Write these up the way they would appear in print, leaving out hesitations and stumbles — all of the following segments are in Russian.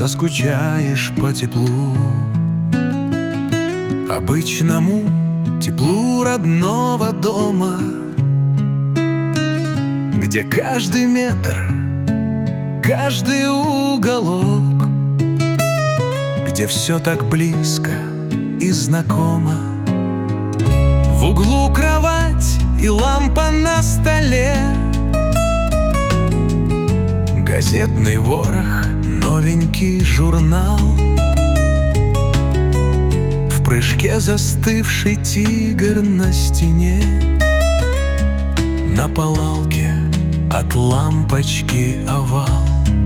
заскучаешь по теплу, обычному теплу родного дома, где каждый метр, каждый уголок, где все так близко и знакомо. В углу кровать и лампа на столе, газетный ворох, новенький журнал, в прыжке застывший тигр на стене, на палалке от лампочки овал.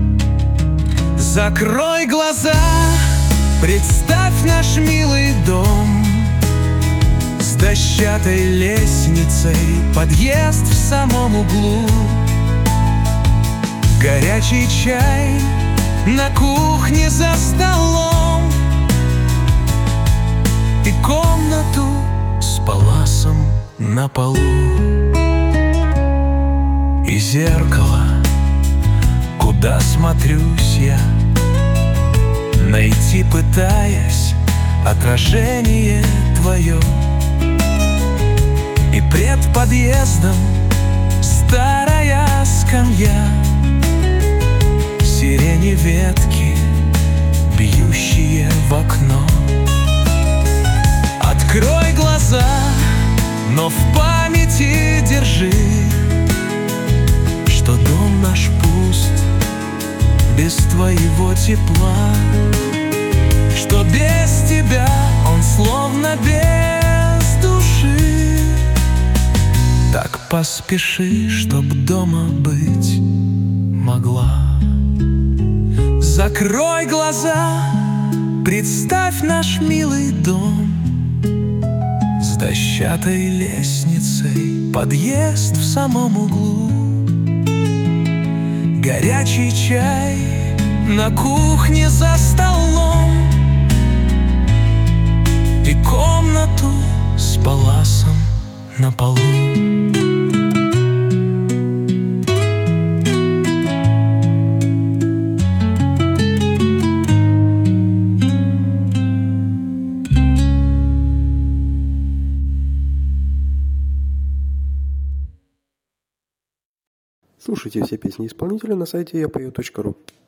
Закрой глаза, представь наш милый дом с дощатой лестницей, подъезд в самом углу, горячий чай на кухне за столом и комнату с паласом на полу, и зеркало, куда смотрюсь я, найти пытаясь отражение твое. И пред подъездом старая скамья, сирени ветки, бьющие в окно. Открой глаза, но в памяти держи, что дом наш пуст без твоего тепла, что без тебя он словно без души. Так поспеши, чтоб дома быть могла. Закрой глаза, представь наш милый дом с дощатой лестницей, подъезд в самом углу, горячий чай на кухне за столом и комнату с паласом на полу. Слушайте все песни исполнителя на сайте yapою.ru.